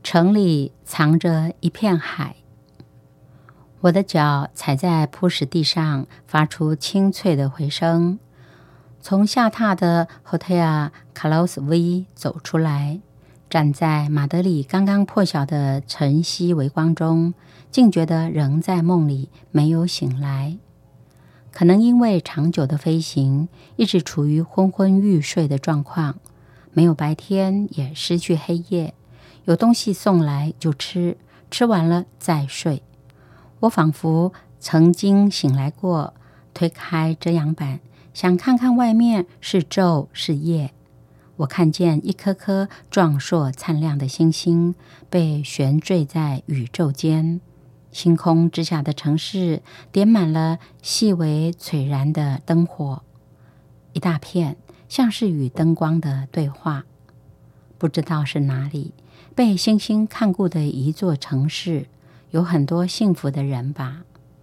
城里藏着一片海。我的脚踩在铺石地上，发出清脆的回声。从下榻的 Hotel Carlos V 走出来，站在马德里刚刚破晓的晨曦微光中，竟觉得仍在梦里，没有醒来。可能因为长久的飞行，一直处于昏昏欲睡的状况，没有白天，也失去黑夜。有东西送来就吃，吃完了再睡。我仿佛曾经醒来过，推开遮阳板，想看看外面是昼是夜。我看见一颗颗壮硕灿亮的星星被悬坠在宇宙间，星空之下的城市点满了细微璀然的灯火，一大片像是与灯光的对话。不知道是哪里被星星看顾的一座城市，有很多幸福的人吧。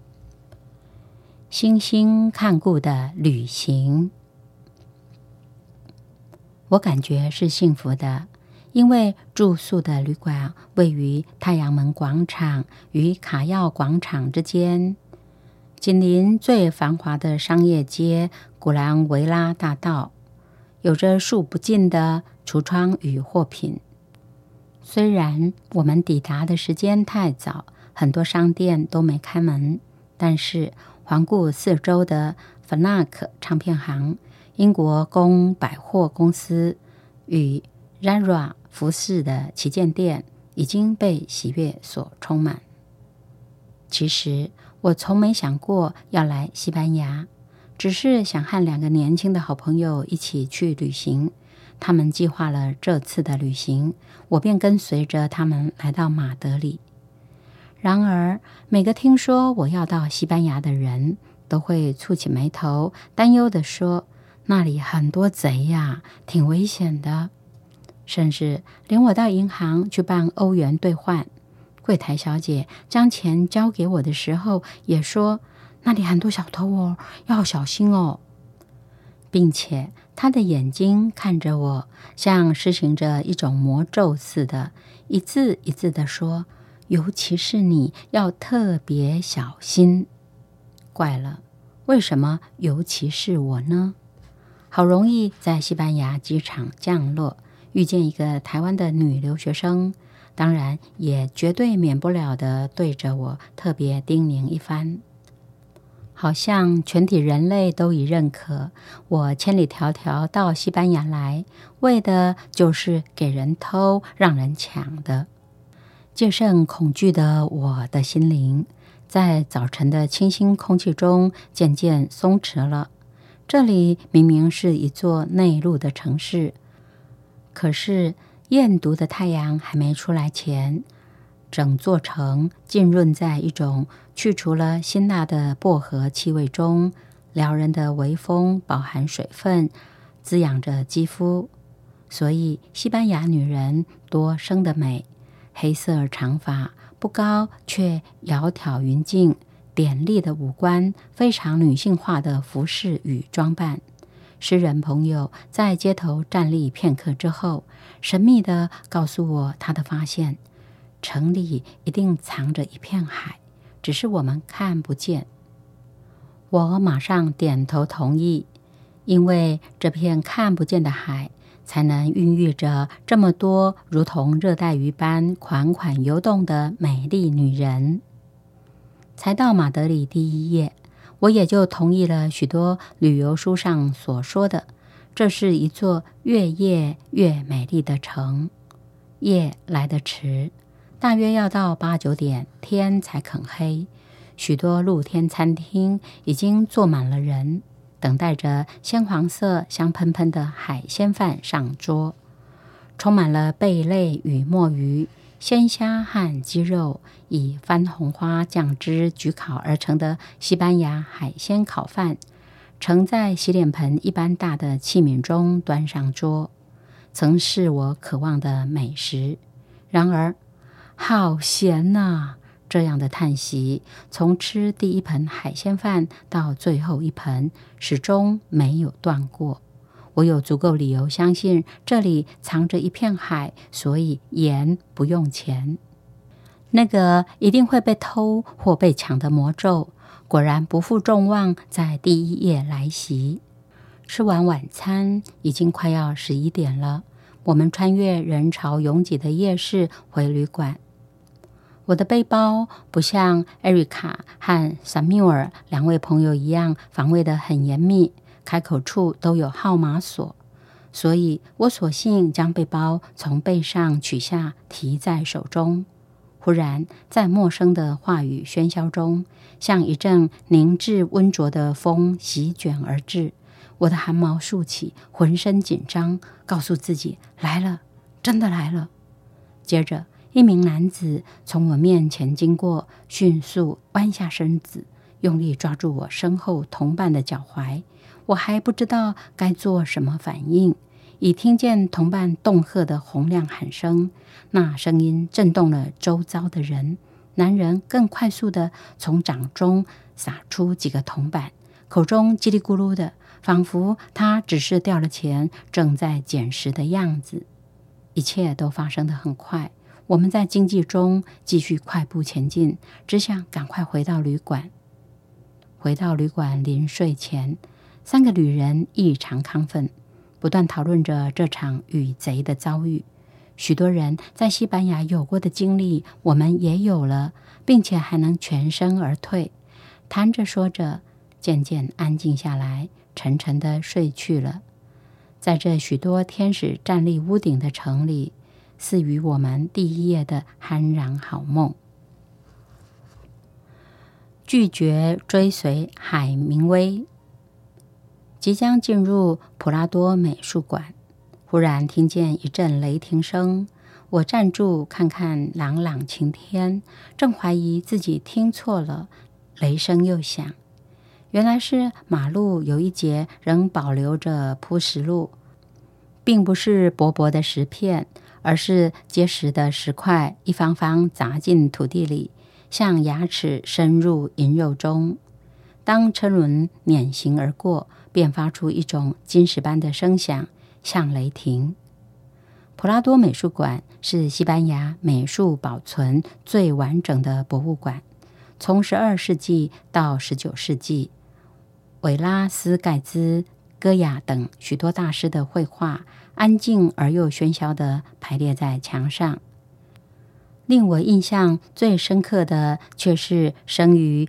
星星看顾的旅行，我感觉是幸福的，因为住宿的旅馆位于太阳门广场与卡耀广场之间，紧邻最繁华的商业街古兰维拉大道，有着数不尽的橱窗与货品。虽然我们抵达的时间太早，很多商店都没开门，但是环顾四周的 Fnac 唱片行、英国公百货公司与 Zara 服饰的旗舰店已经被喜悦所充满。其实我从没想过要来西班牙，只是想和2个年轻的好朋友一起去旅行。他们计划了这次的旅行，我便跟随着他们来到马德里。然而，每个听说我要到西班牙的人都会蹙起眉头，担忧地说：“那里很多贼呀，挺危险的。”甚至连我到银行去办欧元兑换，柜台小姐将钱交给我的时候，也说：“那里很多小偷哦，要小心哦。”并且他的眼睛看着我，像施行着一种魔咒似的，一字一字地说：“尤其是你要特别小心。”怪了，为什么尤其是我呢？好容易在西班牙机场降落，遇见一个台湾的女留学生，当然也绝对免不了的对着我特别叮咛一番。好像全体人类都已认可，我千里迢迢到西班牙来，为的就是给人偷、让人抢的。戒慎恐惧的我的心灵，在早晨的清新空气中渐渐松弛了。这里明明是一座内陆的城市，可是艳毒的太阳还没出来前，整座城浸润在一种去除了辛辣的薄荷气味中，撩人的微风饱含水分，滋养着肌肤。所以西班牙女人多生得美，黑色长发，不高却窈窕匀净，典丽的五官，非常女性化的服饰与装扮。诗人朋友在街头站立片刻之后，神秘地告诉我他的发现：城里一定藏着一片海，只是我们看不见。我马上点头同意，因为这片看不见的海才能孕育着这么多如同热带鱼般款款游动的美丽女人。才到马德里第一夜，我也就同意了许多旅游书上所说的，这是一座越夜越美丽的城。夜来得迟，大约要到8、9点，天才肯黑。许多露天餐厅已经坐满了人，等待着鲜黄色香喷喷的海鲜饭上桌，充满了贝类与墨鱼、鲜虾和鸡肉，以番红花酱汁焗烤而成的西班牙海鲜烤饭，盛在洗脸盆一般大的器皿中端上桌，曾是我渴望的美食。然而，好咸啊！这样的叹息，从吃第一盆海鲜饭到最后一盆，始终没有断过。 我有足够理由相信这里藏着一片海，所以盐不用钱。那个一定会被偷或被抢的魔咒，果然不负众望，在第一夜来袭。吃完晚餐，已经快要11点了。我们穿越人潮拥挤的夜市回旅馆。我的背包不像艾瑞卡和萨缪尔2位朋友一样防卫得很严密，开口处都有号码锁，所以我索性将背包从背上取下，提在手中。忽然，在陌生的话语喧嚣中，像一阵凝滞温浊的风席卷而至。我的汗毛竖起，浑身紧张，告诉自己来了，真的来了。接着，一名男子从我面前经过，迅速弯下身子，用力抓住我身后同伴的脚踝。我还不知道该做什么反应，已听见同伴恫吓的洪亮喊声，那声音震动了周遭的人。男人更快速地从掌中撒出几个铜板，口中叽里咕噜的，仿佛他只是掉了钱，正在捡拾的样子。一切都发生得很快，我们在经济中继续快步前进，只想赶快回到旅馆。回到旅馆临睡前，3个旅人异常亢奋，不断讨论着这场与贼的遭遇。许多人在西班牙有过的经历，我们也有了，并且还能全身而退。谈着说着，渐渐安静下来，沉沉地睡去了。在这许多天使站立屋顶的城里，赐予我们第一夜的酣然好梦。拒绝追随海明威。即将进入普拉多美术馆，忽然听见一阵雷霆声。我站住看看朗朗晴天，正怀疑自己听错了，雷声又响。原来是马路有一节仍保留着铺石路，并不是薄薄的石片，而是结实的石块，一方方砸进土地里，像牙齿深入银肉中。当车轮碾行而过，便发出一种金石般的声响，像雷霆。普拉多美术馆是西班牙美术保存最完整的博物馆，从12世纪到19世纪，维拉斯盖兹、戈雅等许多大师的绘画，安静而又喧嚣地排列在墙上。令我印象最深刻的却是生于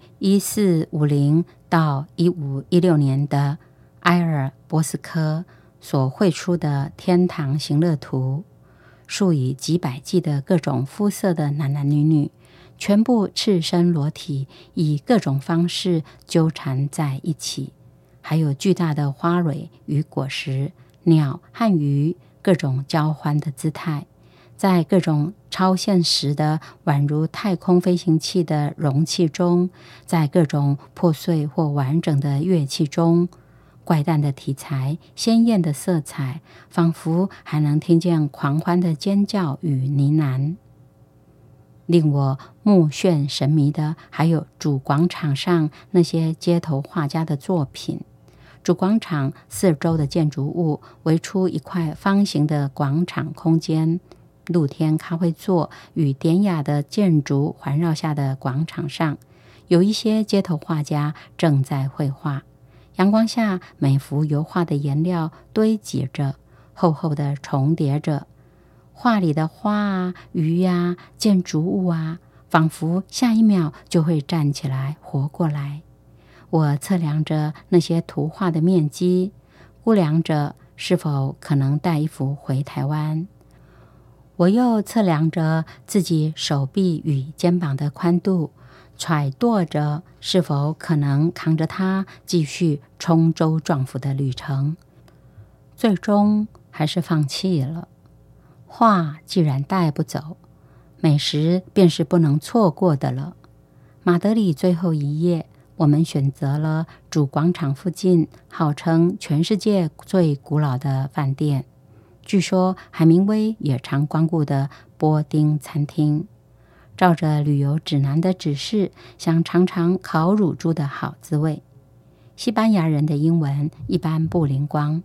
1450到1516年的埃尔波斯科所绘出的天堂行乐图，数以几百计的各种肤色的男男女女，全部赤身裸体，以各种方式纠缠在一起，还有巨大的花蕊与果实、鸟和鱼，各种交欢的姿态，在各种超现实的宛如太空飞行器的容器中，在各种破碎或完整的乐器中，怪诞的题材，鲜艳的色彩，仿佛还能听见狂欢的尖叫与呢喃。令我目眩神迷的还有主广场上那些街头画家的作品。主广场四周的建筑物围出一块方形的广场空间，露天咖啡座与典雅的建筑环绕下的广场上，有一些街头画家正在绘画。阳光下，每幅油画的颜料堆积着，厚厚的重叠着。画里的花啊、鱼啊、建筑物啊，仿佛下一秒就会站起来活过来。我测量着那些图画的面积，估量着是否可能带一幅回台湾。我又测量着自己手臂与肩膀的宽度，揣度着是否可能扛着它继续冲州撞府的旅程。最终还是放弃了。画既然带不走，美食便是不能错过的了。马德里最后一夜，我们选择了主广场附近号称全世界最古老的饭店，据说海明威也常光顾的波丁餐厅。照着旅游指南的指示，想尝尝烤乳猪的好滋味。西班牙人的英文一般不灵光，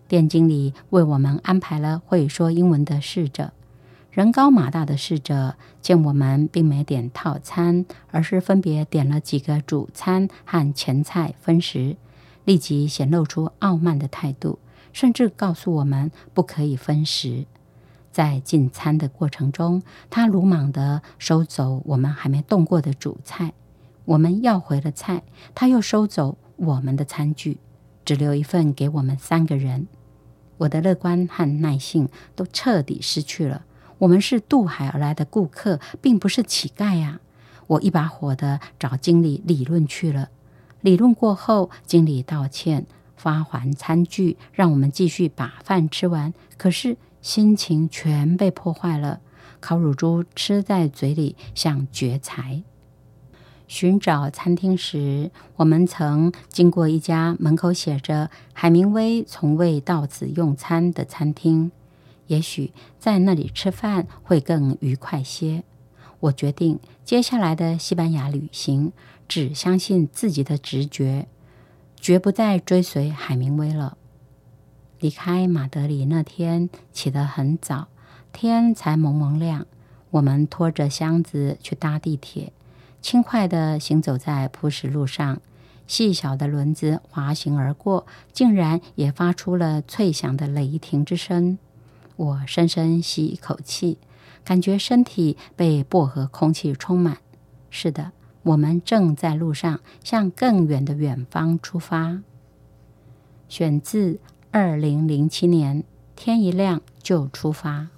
店经理为我们安排了会说英文的侍者。人高马大的侍者见我们并没点套餐，而是分别点了几个主餐和前菜分食，立即显露出傲慢的态度，甚至告诉我们不可以分食。在进餐的过程中，他鲁莽地收走我们还没动过的主菜，我们要回了菜，他又收走我们的餐具，只留一份给我们3个人。我的乐观和耐性都彻底失去了。我们是渡海而来的顾客，并不是乞丐呀！我一把火地找经理理论去了。理论过后，经理道歉，发还餐具，让我们继续把饭吃完。可是心情全被破坏了，烤乳猪吃在嘴里像绝才。寻找餐厅时，我们曾经过一家门口写着海明威从未到此用餐的餐厅，也许在那里吃饭会更愉快些。我决定接下来的西班牙旅行只相信自己的直觉，绝不再追随海明威了。离开马德里那天起得很早，天才蒙蒙亮。我们拖着箱子去搭地铁，轻快地行走在铺石路上，细小的轮子滑行而过，竟然也发出了脆响的雷霆之声。我深深吸一口气，感觉身体被薄荷空气充满。是的，我们正在路上向更远的远方出发。选自2007年，天一亮就出发。